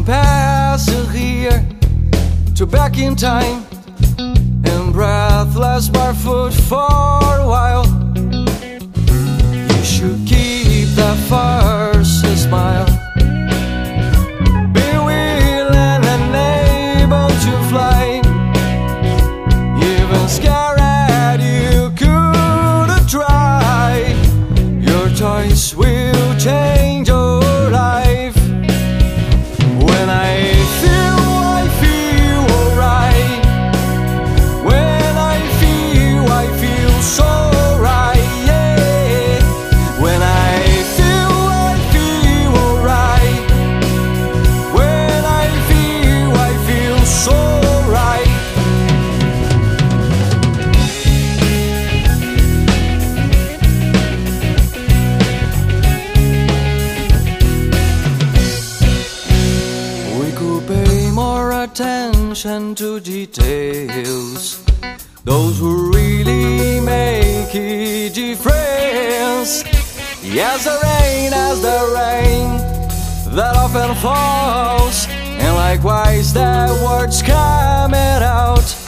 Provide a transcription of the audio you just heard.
passing here to back in time, and breathless barefoot for a while. You should keep that first smile, be willing and able to fly, even scared you couldn't try. Your choice will change your life. When I feel alright. When I feel so right, yeah. When I feel alright. When I feel so right. We could pay more attention to details, those who really make a difference. Yes, the rain that often falls, and likewise the words coming out.